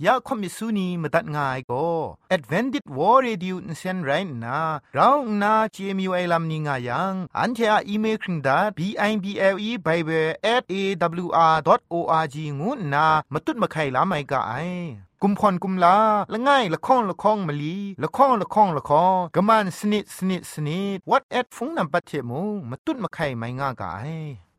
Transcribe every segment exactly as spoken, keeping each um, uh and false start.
ยาคอมิสุนีมตัดง่ายก็ Advented War Radio นเซนไรนะเราหน้า จี เอ็ม ยู ไอ ลัมนิงายังอันเทออีเมลคิงดา บี ไอ บี แอล อี Bible แอท เอ ดับเบิลยู อาร์ ดอท โอ อาร์ จี งูนะมาตุดมาไข่ลาไม่กะไอกุมพรกุมลาละง่ายละข้องละข้องมะลีละข้องละข้องละข้องกะมันสนิดสนิดสนิด What at ฟงนำปัจเจมูมาตุดมาไข่ไม่ง่ากะไอ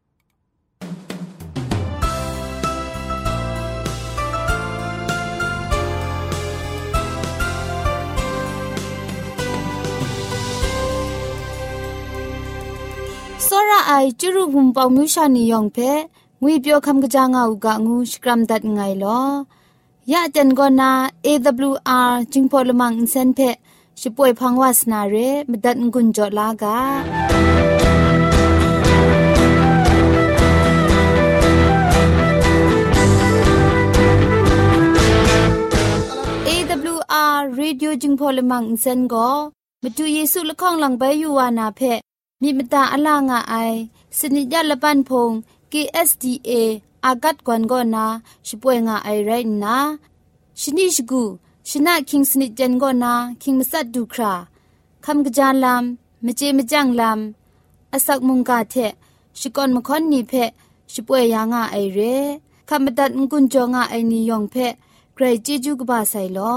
စောရအိုင်ကျရုံပေါမြူရှာနီယောင်ဖဲငွေပြောခမ်ကကြငါဥကငူစကရမ်ဒတ်ငိုင်လောยะเจนกอนา เอ ดับเบิลยู อาร์ จิงพอลมังอินเซนเพชิป่วยพังวาสนาเรมดัดงุนจอลากา เอ ดับเบิลยู อาร์ Radio จิงพอลมังอินเซนก็มาดูเยซูละข้องหลังใบยูวานาเพมีมตาอลางาไอสนิยะละปันพง เค เอส ดี เออากัดกวนกอนาชิป่วยงาไอไรนะชนิชกูชนะคิงสนิจันกอนาคิงมัสัดดูคราคำกระจายลำมเจมจังลำอาศักมุงกาเทชิกอนมคอนนีเพชิป่วยยางาไอเรคำบัดงกุนจงาไอนิยองเพใครจีจูกบาไซลอ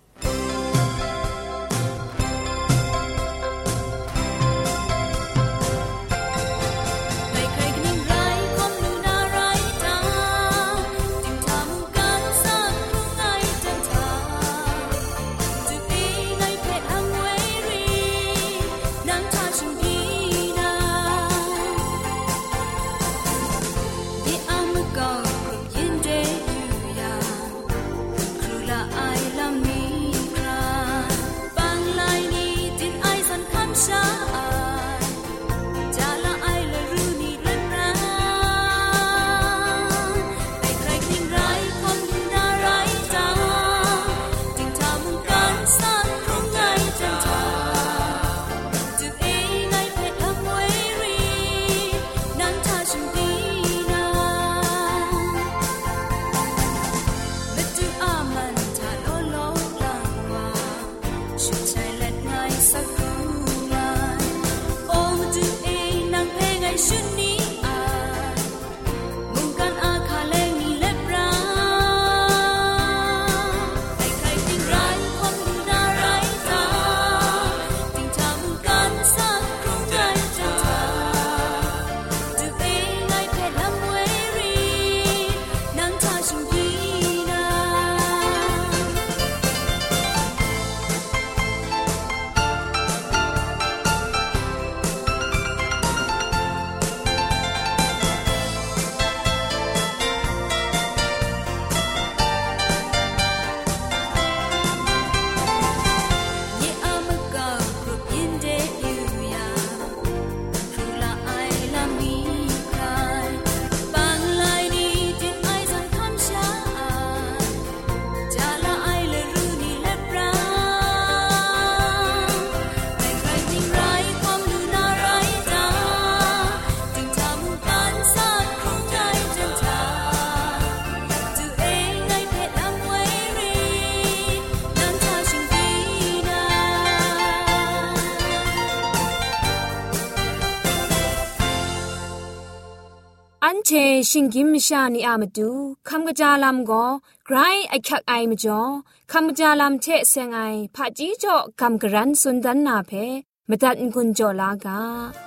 อันเชชิงกิมชานีอามาดูคำกระจาลำก็ไกรไอคักไอมาจ่อคำกระจาลำเชเซงไอผาจีจ่อคำกระรันสุนดันนาเพมาตัดกุญจ่อลากา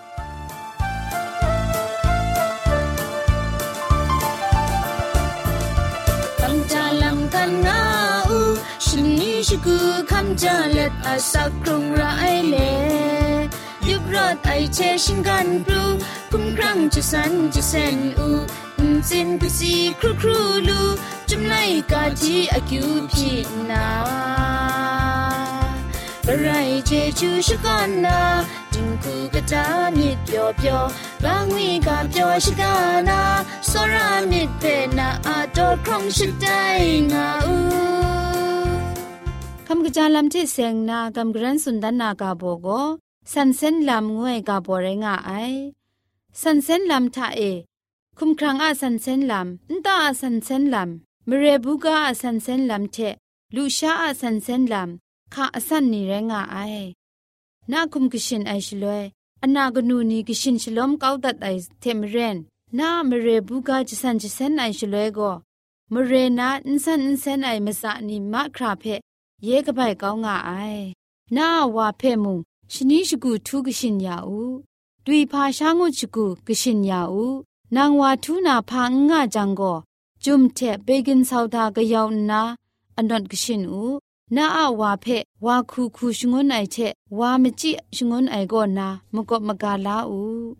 คำจาลำกันนาอูชินีชิกูคำจาเล็ดอาสักกรุงไรเลยุบรอดไอเชชิงกันปลูคุ้มครั้งจะสันจะเซนอูจินกุซีครูครูลูจุมไลกาจีอากิวพีนาบะไรเจจูชกันนาจิงคูกะตามิดเปียวเปียวบางวีกาเปียวชกานาสรามิดเปนาอาโตครองชิดได้งาอูคำกระจายลำที่เสียงนากำกรันสุนดันนากาโบโกสันเซนลำงวยกาโบเรงาไอสันเซนลำทาเอคุมครังอาสันเซนลำนตาอาสันเซนลมเรบุกาอสันเซนลำเทลูชาอสันเซนลำข้าอสันนี่แรงไอนาคุมกิชินไอชลวยอนากนูนีกิชินชลอมก้าวตัดไอเทมเรนนามเรบุกาจิสันจิเซนไอชลวยก็มเรนาอินสันอินเซนไอมะสะนีมะคราเพเยกะไบก้าวงาไอนาวาเพมุงชนิชกูทูกิชินยาอูดุยพาชางุชกูกิชินยาอูนางวาทูนาพางะจังก็จุมเทเบกินซาวดากะยาวนาอันดอนกิชินอูนาอาวาเพวาคูคูชงุนไอเทวามจิชงุนไอก็นามกบมกาลาอู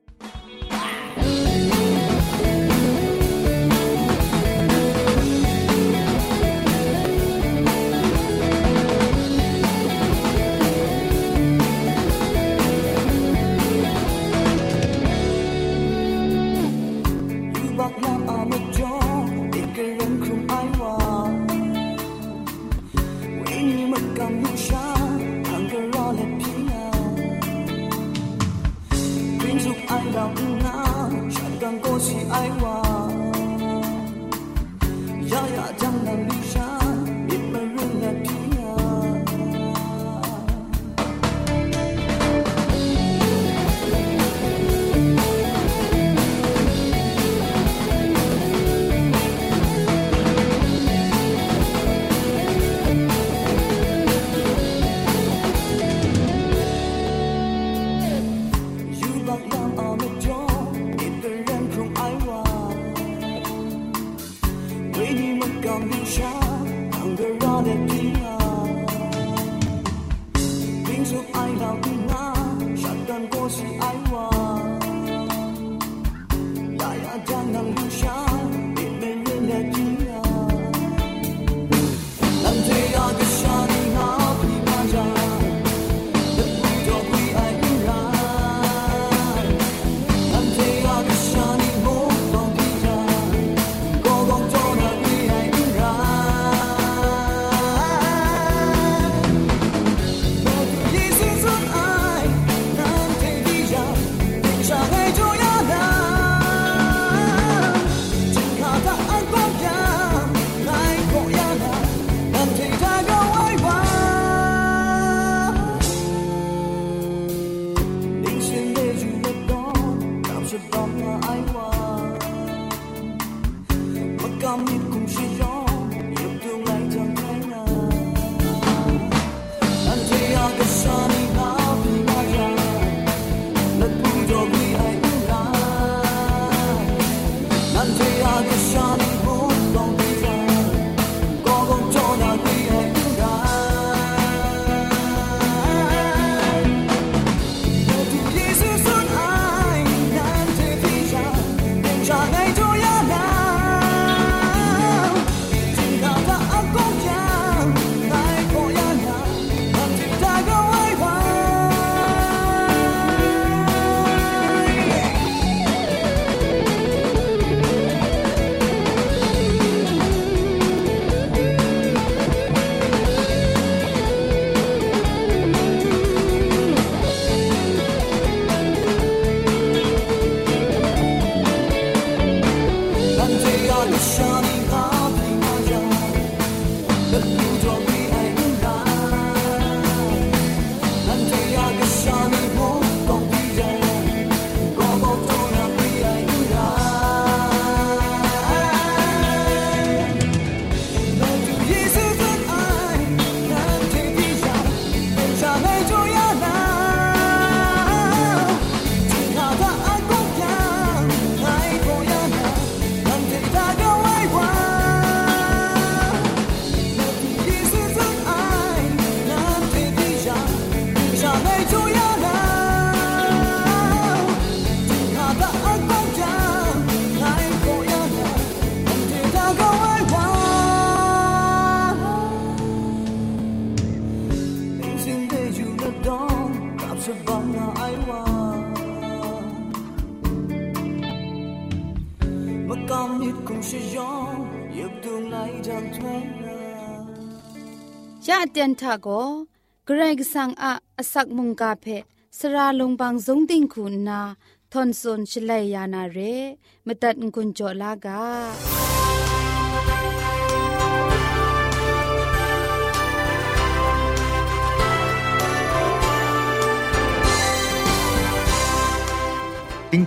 ยะเตียนทาโกเกรกสังอะอสักมุงกาเพสราลงบางสงติงคุณนาทอนซนชลัยยานาเรมตัดกุญจลากา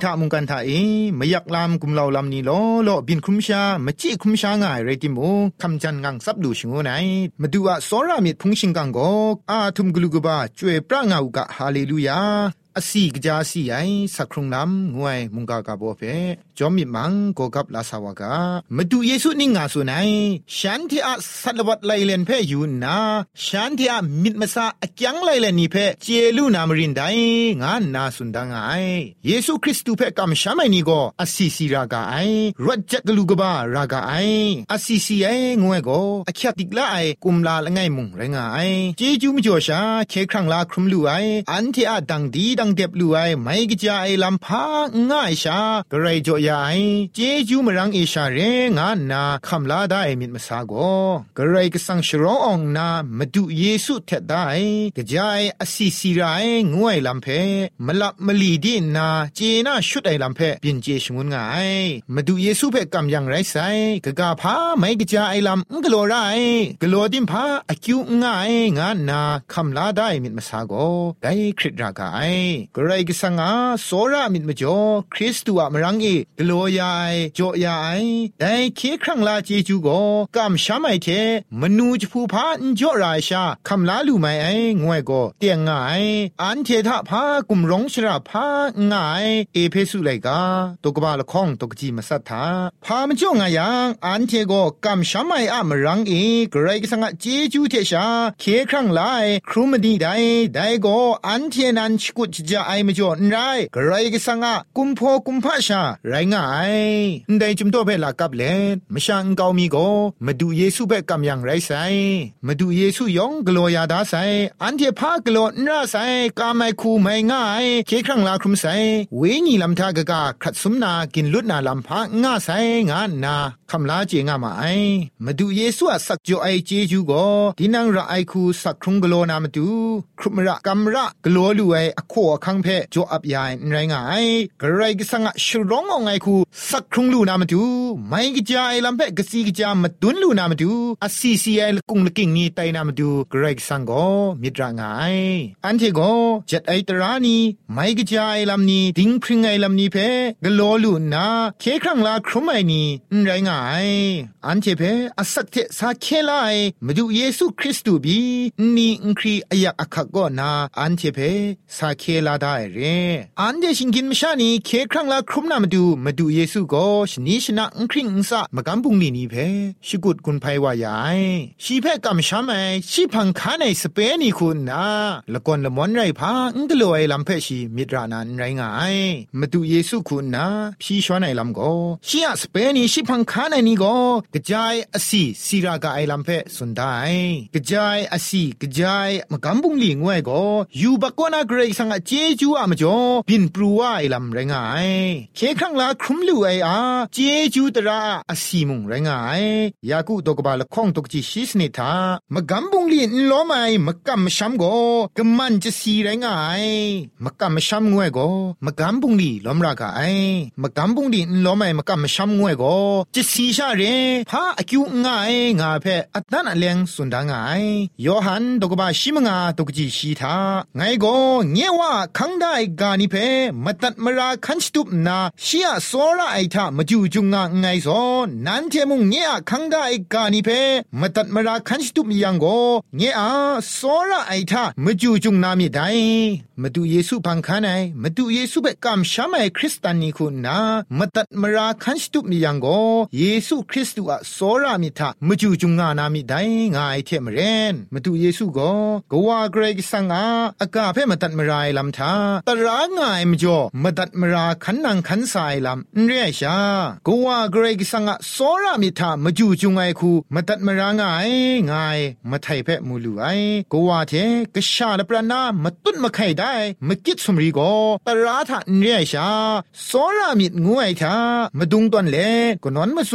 ทะมุงกันทะเอมยักลามกุมเหล่าลำนี้ล้อล้อบินคุมชามจิคุมชาง่ายเรติโมคำจันงังซับดูชงไนมาดูอะสอรามิดพุงชิงกังโกอาทุมกลุกบะจวยพระงาวกะฮาเลลูยาอสีกจาสีไอสักครุงน้ำงวยมุงกากาโบเฟจอมมิมังโกกับลาสาวกามาดูเยซูนิงาสุนัยฉันที่อาสัตวัดไลเลนเพยูนาฉันที่อามิดมาซาอจังไลเลนนี่เพเจลูนามรินไดงานนาสุนดังไอเยซูคริสต์เพกัมชามนี่ก็อสีสีรากาไอรัจจกลูกบารากาไออสีสีไองวยก็อคติกลาไอกุมลาละไงมุงไรงไอเจจูมจ่อชาเคครั้งลาครุมลูไออันที่อาดังดีดังเด็บลูไอไม่กะจาไอลำพาง่ายชากระไรจ่อยาไอเจจูมรังเอชาเรงานนาคำลาได้มิดมาสาโกกระไรก็สังชร้องนามาดูเยซูเทดได้กะจายอสีสีไรงวยลำเพมลับมลีดีนาเจน่าชุดไอลำเพเปลี่ยนเจชงุนง่ายมาดูเยซูเพกำยังไรไซกะกาพาไม่กะจาไอลำกะโลไรกะโลดิมพาอคิวง่ายงานนาคำลาได้มิดมาสาโกได้คริตรากาไอกระไรก็สังอาโซรามิดมาจ่อคริสตัวมรังเอกะโลยาจ่อยาไอได้เคครั้งลาเจจูโกกำชาไม่เทมนูจผู้พาอันจ่อราชาคำลาลูไม่ไองวยโกเตียงง่ายอันเททะพากุมร้องชราพาง่ายเอเพสุไลกาตกบาละข้องตกจีมาสัทธาพามจ่องายังอันเทโกกำชาไม่อะมรังเอกระไรก็สังอาเจจูเทชาเคครั้งลาครูมดีได้ได้โกอันเทนันชกุจจะไอมจ่อนไรกระไรก็สังอากุมโพกุมพาชาไรง่ายได้จุมโตเปลากับเลมช่างเกามีโกมาดูเยซูเปกำยังไรไซมาดูเยซูยองกลัวยาดาไซอันเทพากลัวน่าไซกาไม่คูไม่ง่ายเคครั้งลาครุมไซเวนีลำทากะกาขัดสมนากินลุดนาลำพาง่าไซงานนาคำลาเจงามาไอมาดูเยซูสักจ่อไอเจจูโกดินังระไอคูสักครุงกลัวนามาดูครุมระกำระกลัวลูไออโคคังเพจ่ออับยายไรง่ายกระไรก็สังชร้องอไงคูสักครุงลูนามาดูไม่กะจายลำเพกสีกะจามาตุนลูนามาดูอาซีซีไอลกุงลกิงนี่ไตนามาดูกระไรก็สังโกมิตรง่ายอันเทโกจัดไอตรานีไม่กะจายลำนี้ดิ้งพริงไอลำนี้เพกะโลลูนาเคครั้งลาครุมไอนี่ไรง่ายอันเทเพอสักเทสาเคลายมาดูเยซูคริสต์บีนี่อุครีอายักอักขกนาอันเทเพสาเคลาได้เรอันเดชิงกินมชานีเคครั้งลาครุมนามาดูมาดูเยซูก็ชนิชนะอุครีอุสะมากำปุงลีนี่เพชิกุดกุนไพวายายชีเพกำชามไอชีพังคาในสเปนี่คุณนะละก่อนละมอนไรพาอุกลอยลำเพชีมิตรานันไรง่ายมาดูเยซูคุณนะพี่ชวนไอลำก็ชีอะสเปนี่ชีพังคาในนี่ก็กระจายอสีสีรากาไอลำเพสุนได้กระจายอสีกระจายมากำปุงลีงวยก็อยู่บักกนาเกรกสังเจจูอะมจ่อบินปรูว่าไอลำไรง่ายเคครั้งลาครุมลูไออาเจจูตระอสีมุงไรง่ายยากูตกบาลข้องตกจิชิสเนทามากำปุงลีนล้อไม่มากำช้ำก็กำมันจะสีไรง่ายมากำช้ำงวยก็มากำปุงลีล้อมรากาไอมากำปุงลีนล้อไม่มากำช้ำงวยก็จะสีชาเรพาอคิวง่ายงาเพอัตนาเลียงสุนดางายยอหันตกบาชิมงาตกจิชีทาไงก็เงี้ยว่าขังได้กานิเพมาตัดมราคันสตุปนาเชียโซราไอทามาจูจุงงาไงซอนันเทมุงเงี้ยขังได้กานิเพมาตัดมราคันสตุปยังก็เงี้ยโซราไอทามาจูจุงนามิได้มาดูเยซูพังคาไนมาดูเยซูเบกามชามไอคริสตานีคุณนามาตัดมราคันสตุปยังก็เยซูคริสต์อะโซรามิทามาจูจุงงานามิได้ง่ายเทมเรนมาดูเยซูก็กว่าเกรกสังอาอากาเพมาตัดมรายลำทาตราง่ายมจ่อมาตัดมราขันนังขันสายลำเรียชากว่าเกรกสังอาโซรามิทามาจูจุงไอคูมาตัดมราง่ายง่ายมาไทยเพมูลูไอกว่าเทกชาลปรานามาตุนมาไข่ได้มากิดสมรีก็ตราทาเรียชาโซรามิดงวยทามาดุงตอนเลก็นอนมาส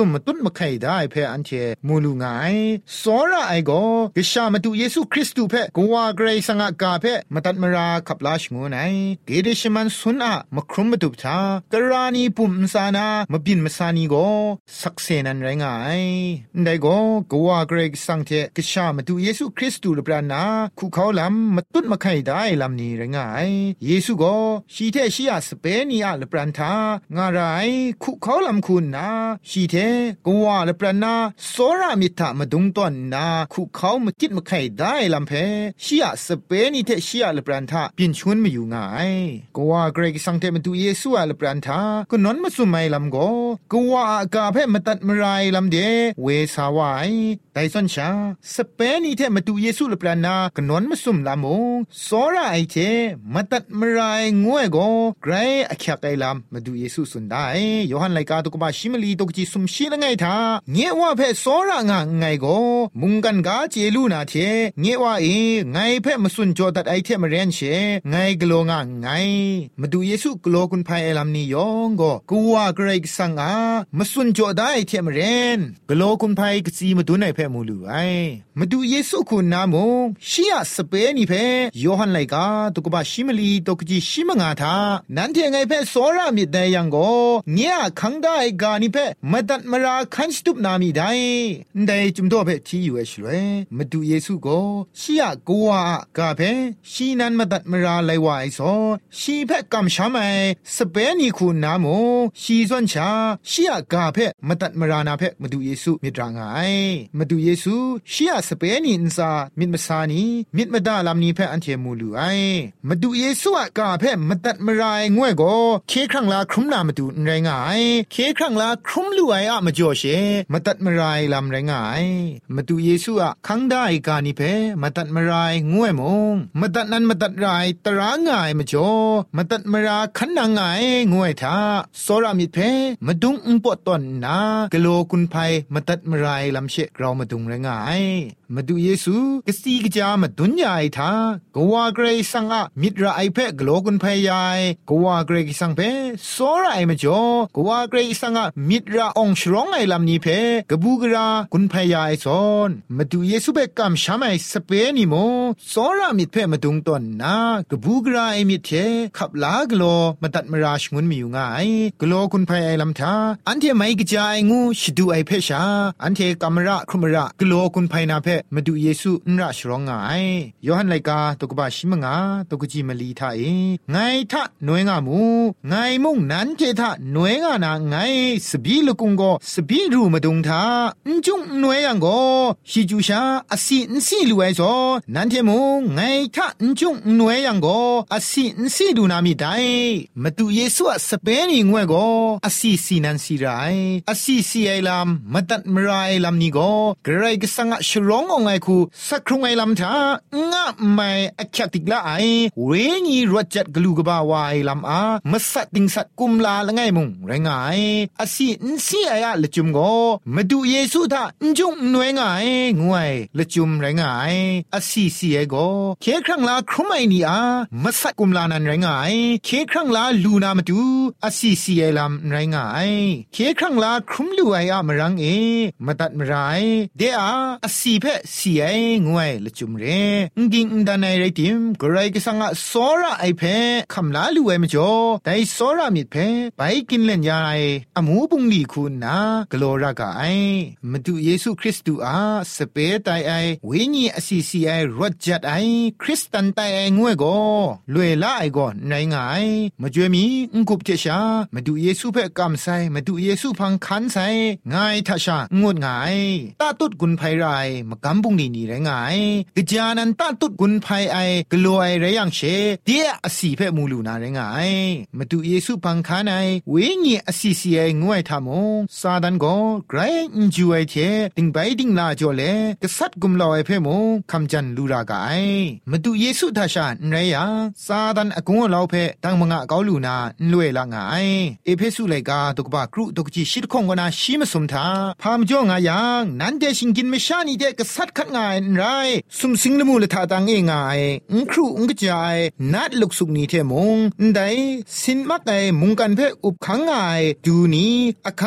สุมมาตุ้นมาไข่ได้เพออันเทมูลูงายสอระไอโกกะชามาตุเยซูคริสต์เพกว่าเกรสังกาเพมาตัดมราขับลาชงูไนเกเดชมันสุนอะมาครุมมาตุบทากรานีปุ่มสานามาบินมาสานีโกสักเซนันไรงายได้โกกว่าเกรสังเทกะชามาตุเยซูคริสต์ลปรานาคุเขาลำมาตุ้นมาไข่ได้ลำนี้ไรงายเยซูโกชีเทชียสเปนีอะลปรานทางาไรคุเขาลำคุณนาชีเทกว่าลปรานาโซรามิทะมาดุงต้นนาคุเขามาจิตมาไข่ได้ลำเพชียสเปนีเทชียลปรานทาปินชวนมาอยู่ง่ายกว่าเกรกสังเทมาดูเยซูอะลปรานทาก็นอนมาสุมัยลำโกกว่าอากาเพมาตัดมาไรลำเดเวสาวายไดซอนชาสเปนีเทมาดูเยซูลปรานากนอนมาสุมลำมงโซราไอเทมาตัดมาไรงวยโกไกรอคักไอลำมาดูเยซูสุนได้ยอหันไลกาตุกบาชิมลีตุกจิสุมชีละไงทาเงี้ยว่าเพโซรางะไงโกมุงกันกาเจลูนาเทเงี้ยว่าเอไงเพมาสุนจอตัดไอเทมาเรนเชไงกโลงะไงมาดูเยซูกโลกุนไพไอลำนี้ยองโกกูว่าเกรกสังอามาสุนจอได้ไอเทมาเรนกโลกุนไพกซีมาดูในเพมูลูไอมาดูเยซูคุณนามงชียสเปนีเพยอหันไลกาตุกบาชิมลีตุกจิชิมงาทานันเทไงเพโซรามิดไดยังโกเงี้ยคังได้กานิเพมาตัดมาราคันสตุปนามิได้ได้จุมโตเพที่อยู่เอชลวยมาดูเยซูโกชียกัวกาเพชีนันมาตัดมาราไลวายโซชีเพกำชามไอสเปนีคุณนามงชีส่วนชาชียกาเพมาตัดมารานาเพมาดูเยซูมิตรางไอมาดูเยซูชียสเปนีอินซามิดมาซานีมิดมาดาลามนีเพอันเทมูลูไอมาดูเยซูกาเพมาตัดมารายงวยโกเคครั้งลาครุมนามาดูไรงายเคครั้งลาครุมลูไออะมาจ่อเชมาตัดมารายลำไรงายมาดูเยซูอะคังได้กานิเพมาตัดมารายงวยมงมาตัดนั้นมาตัดรายตรางายมาจ่อมาตัดมาราคันนางายงวยทาโซรามิเพมาดุงอุปตอนนากโลกุนไพมาตัดมารายลำเชเรามาดุงไรงายมาดูเยซูกสีกจามาดุนยายทากว่าเกรสังอะมิตรไอเพกโลกุนไพยายกว่าเกรสังเพโซราไอมาจ่อกว่าเกรสังอะมิตรองชรองไอลำนี้เพกบูกรากุนไพยายซอนมาดูเยซูเบกัมชามไอสเปนิโมโซรามิตเพมาดุงตอนนากบูกราไอมิตเทขับลากโลมาตัดมาราชงุนมีอยู่ง่ายกโลกุนไพไอลำทาอันเทไม่กจายงูชดูไอเพชาอันเทกัมระครุมระกโลกุนไพนาเพมาดูเยซูนราชร้องไงยอหันไลกาตกบาชิมงาตกจีมลีทาเอไงทะหน่วยงามูไงมุ่งนั้นเททะหน่วยงานาไงสบีลกุงโกสบีรูมาดุงทาอุจุงหน่วยยังโกชิจูชาอสินสีลูไอโซนั้นเทมูไงทะอุจุงหน่วยยังโกอสินสีดูนามิไดมาดูเยซูสเปนีงวยโกอสิสีนันสีไรอสิสีไอลำมาตัดมรายลำนี้โกเกรกสังะชร้ององไอคูสักครุงไอลำทางะไม่อักติกละไอเวงีรวดจัดกลูกบาวายลำอามาสัตติงสัตกุมลาละไงมุงไรงายอสินสีไออะละจุมโกมาดูเยซูทาจุงหน่วยงายงวยละจุมไรงายอสิสีไอโกเคครั้งลาครุมไอนี่อามาสัตกุมลานันไรงายเคครั้งลาลูนามาดูอสิสีไอลำไรงายเคครั้งลาครุมลูไออะมรังเอมาตัดมรายเดอาอสิเพสีไองวยละจุมเรงิงดันไอไรติมกรายกสังะโซระไอเพคำลาลูไอมจ่อไดโซระมิเพไปกินเล่นยาไออมูบุงลีคุณนากโลรากาไอมาดูเยซูคริสต์อาสเปตไอวิญญาอสิสีไอรถจัดไอคริสตันไตไองวยโกลวยละไอโกไนงายมาจวยมีงกุบเจชามาดูเยซูเพกำไซมาดูเยซูพังคันไซง่ายทัชางดง่ายตาตุดกุนไพไรมากำบุงนีนี่ไรงายกจานันตาตุดกุนไพไอกลัวไอไรยังเชเดียอสีเพมูลูนาไรงายมาดูเยซูพังคันไอเวงีอสีสีไองวยทามงซาดันโกไกรอินจูไอเทติงไปติงลาจ่อเลกษัตริย์กุมลอยเพมงคำจันลูรากายมาดูเยซูทัชานไรยาซาดันอกุงลาวเพตังมงะกาลูนาลวยละงายเอเพสุไลกาตกบากรุตกจิชิดคงกนาชิมสมทาพามจ่องายังนั้นเดชิงกินไม่ชานีเดกษัตริย์ขัดงายไรสุมสิงลมูลทาตังเองายอุครูอุกจายนัดลุกสุกนีเทมงได้สินมักไอมุงกันเพอุบขังงายดูนี้อขังอายา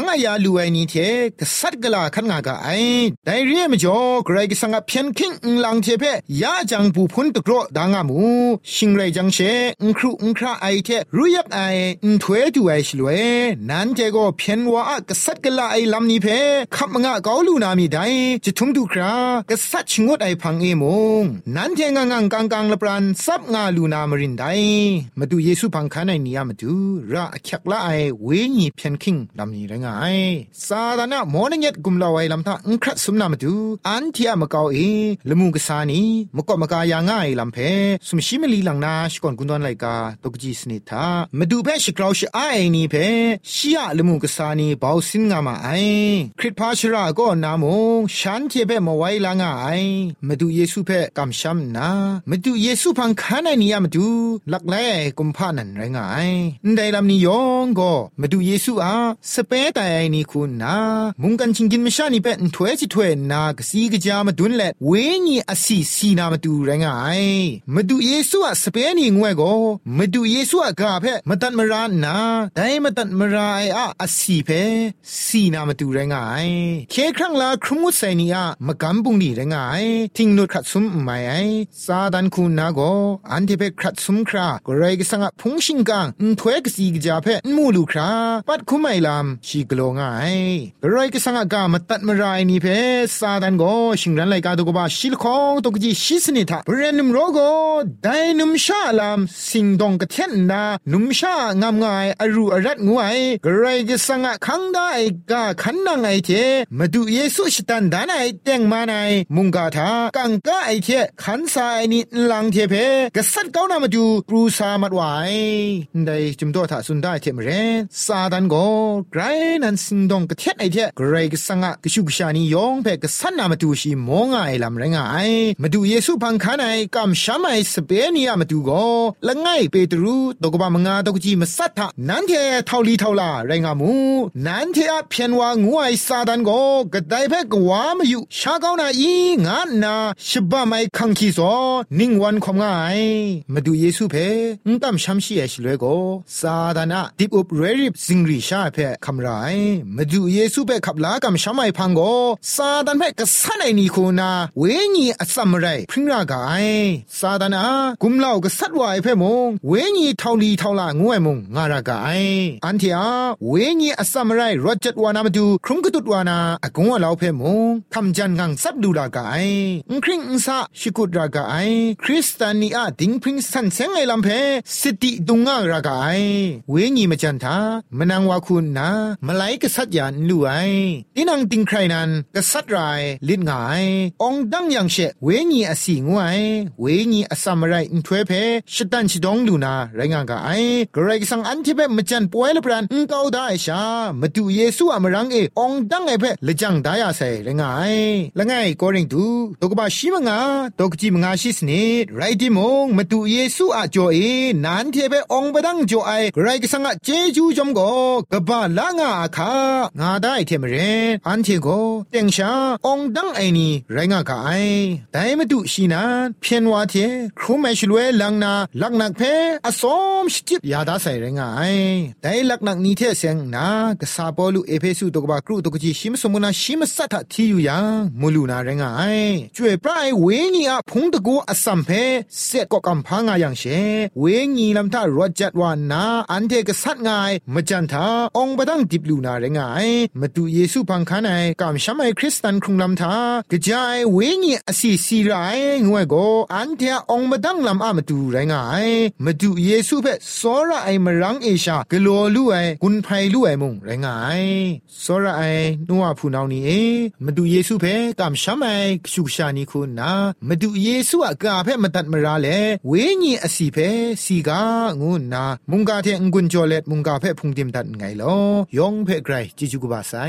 ลูไอนี่เทกษัตริย์กลาขันงากะไอได้เรียมจ่อไกรกิสังะเพียนคิงลังเทเพยาจังปูพุนตะกรอดางามูชิงไรจังเชอุครุอุคราไอเทรุยักไออุถวยดูไอชลวยนั้นเจก็เพียนว่ากษัตริย์กลาไอลำนี้เพขับมงะกอลูนามีได้จะทุ่มดูครากษัตริย์ชงวดไอพังเอมงนั้นเจงังงังกังกังละปรันซับงาลูนามรินไดมาดูเยซูพังคาในนี้มาดูระขักละไอเวญีเพียนคิงลำนี้ได้ไงซาดานะมอนิเงตกุมลาไอลำท่าอุครัดสมนามาดูอันที่มะกาวเอละมุงกษานีมกอมกายางไอลำเพสมชิมลีหลังนาชกอนกุนดอนไลกาตกจีสนิทามาดูเพชกราวชไอนี่เพชียละมุงกษานีบ่าวสินงามาไอคริสพาชราก็นามงฉันเทเพมาไว้ลางไอมาดูเยซูเพกำช้ำนามาดูเยซูพังคาในนี้มาดูหลักแหล่กุมภานันไรงายได้ลำนี้ยองก็มาดูเยซูอาสเปตไอนี่คุณนามุงกันชิงกินไม่ใช่นี่เป็นถวยจิถวยนากสีกจามาดุนแหละเวญีอสีสีนามาดูไรงายมาดูเยซูอาสเปนี่งวยก็มาดูเยซูอากาเพมาตัดมารานนาได้มาตัดมารายอาอสีเพสีนามาดูไรงายเคครั้งลาครุมุสไซนีอามากำบุงดีไรงายทิ้งนุดขัดซุมไม่ไอซาดันคุณนาก็อันที่เพขัดซุมคราก็ไรก็สังะพงชิงกังถวยกสีกจาเพมูลูคราปัดคุไม่ลามชีกโลง่ายก็ไรก็สังะกามาตัดมารายนี่เพซาดันก็ชิงรันไลกาตกบาชิลของตกจีชิสนิทาเรนุมโรโกได้นุมชาลามสิงดงกะเทนนานุมชางามงายอรูอรัดงวยกไรก็สังะคังได้กาขันนางไอเทมาดูเยซูสตันดานไอเต็งมาไนมุงกาทากังกาไอเทขันสายนี่ลังเทเพกษัตริย์เก้านามาดูปรูซามัดไว้ได้จุมตัวถ้าสุนได้เทมเรซาดันโกไกรนันสิงดงกะเทนไอเทกไรก็สังะกชุกชานียองเพกษัตริย์นามาดูชีมองไอลำไรงายมาดูเยซูพังคาไนกำชามไอสเปเนียมาดูโกละไงเปตรูตกบามงาตกจีมาสัทธานันเทเท่าลีเท่าลาไรงามูนันเทอเพียนว่างวยซาดันโกกะไดเพกวามาอยู่ชาเก้านาอีงานนาฉบับไม่คังคีซอนิ่งวันความง่ายมาดูเยซูเพอุตามชัมชีเอชเลยโกซาดานะดิบอุบเรริบซิงริชาเพคำไรมาดูเยซูเพขับลากำชามไอพังโกซาดันเพกะสันไอนีโคนาเวญีอัสมไรพริ้งรากายซาดานะกุมเล่ากะสัตวายเพมงเวญีเท่าลีเท่าลางวยมงงารากายอันที่อาเวญีอัสมไรรถจัดวานามาดูครุงกตุดวานาอากงว่าเราเพมงคำจันงังซับดูรากายอุคริงอุซาชิกุดรากายคริสตานีอาดิงพริงสันเซงไอลำเพสิติดุงารากายเวญีมาจันทามนังวาคุณนามาไลกษัตยันลู่ไอดินังติงใครนั้นกษัตรายลิดงายองดังยังเชเวญีอสีงวยเวญีอสามไรอินทเวเพชตันชิดองลูนาไรงากายกระไรสังอันที่เปมาจันป่วยละปรันอุกาวได้ชามาดูเยซูอามรังเอองดังไอเพละจังได้อาศัยไรงายละไงก็ริงดูตกบาชิมงาตกจีมงาชิสเนไรดิมงมาดูเยซูอาจ่อเอนันเทเปองบดังจ่อไอไรก็สังเจจูจอมโกกบาละงาคางาได้เทมเรอันเทโกเต็งชาองดังไอนี่ไรงากายแต่มาดูชีนาเพียนวาเทครูไม่ชลวยลังนาลักนักเพอสอมชิจิบยาดาใส่ไรงายแต่ลักนักนี้เทเสียงนากษาปอลูเอเพสุตกบากรุตกจีชิมสมุนาชิมสัทธที่อยู่ยังมูลูนาไรงายช่วยปลายเวญีอาพงตะโกอสัมเพเสกก็กำพังอาอย่างเชเวญีลำท่ารถจัดวานนาอันเทกสัตงายมจันทาองบดังดิบลูนาไรงายมาดูเยซูพังคาไนกำชามไอคริสตันครุงลำทากระจายเวญีอสีสีไรงวยโกอันเทองบดังลำอามาดูไรงายมาดูเยซูเพสอระไอมรังเอชากลัวลู่ไอกุนไพลู่ไอมงไรงายสอระไอนัวผู้นาวนี้เอมาดูเยซูเพกำชามไอชุกชานีคุณนามาดูเยซูอากาเพมาตัดมราเลเวญีอสีเพสีกางูนามุงกาเทงกุนจอเลมุงกาเพพุงดิมตัดไงลอยองเพไกรจิจุกบาไซ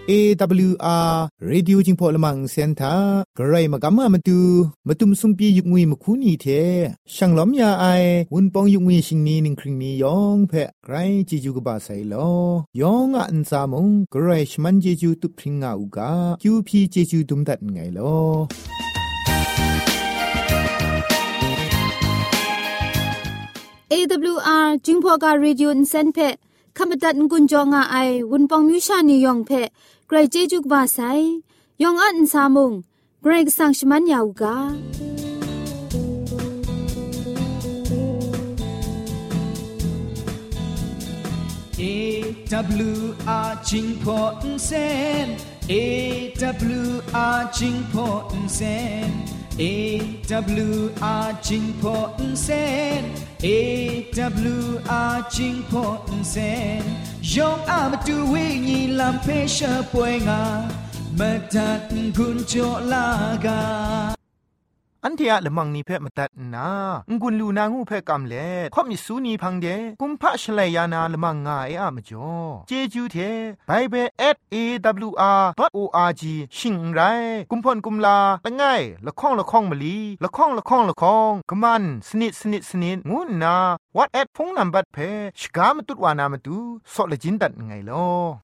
เอ ดับเบิลยู อาร์ Radio จิงพอลมังเซ็นเตอร์กระไรมากำมามาดูมาตุมซุมปียุกงุยมคุนีเทช่างล้อมยาไอวุนปองยุกงุยชิงนีนิงคริงนียองเพะไกรจิจูกบาไซโลยองอันซามงกระไรชมันเจจูตุพริงอาอุกาคิวพีเจจูดุมดัดไงโลเอ ดับเบิลยู อาร์ จิงพอกา Radio อินเซนเพขมตัดงุนจองอาไอวุนปองมิวชานียองเพไกรเจจุกบาไซยองอันซามุงไกรกสังชมันยาวกาเอ ดับเบิลยู อาร์ จิงพออินเซน เอ ดับเบิลยู อาร์ จิงพออินเซน เอ ดับเบิลยู อาร์ จิงพออินเซน เอ ดับเบิลยู อาร์ จิงพออินเซนยองอามาดูวิญีลำเพชรป่วยงามาดัดกุนโจลากาอันเทียละมังนิเพ่มาตัดนางุนลูนางูเพ่กำเล่ข่อมิสูนีพังเดกุมพะชเลยานาละมังงาเออะมจ่อเจจูเทไบเบิล แอท เอ ดับเบิลยู อาร์ ดอท โอ อาร์ จี ชิงไรกุมพ่นกุมลาละง่ายละข้องละข้องมะลีละข้องละข้องละข้องกะมันสนิดสนิดสนิดงูนาวัดแอดพงนัมบัดเพ่ชกามตุดวานามตุซอเลจินดัดไงลอ